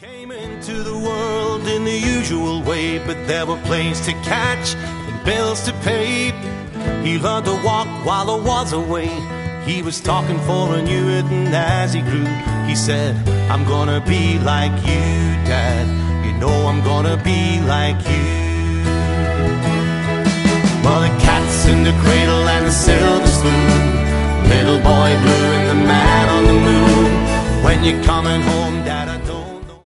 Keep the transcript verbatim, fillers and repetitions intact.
Came into the world in the usual way, but there were planes to catch and bills to pay. He learned to walk while I was away. He was talking for I knew it, and as he grew, he said, I'm gonna be like you, Dad. You know I'm gonna be like you. Well, the cat's in the cradle and the silver spoon, little boy blue and the man on the moon. When you're coming home, Dad, I don't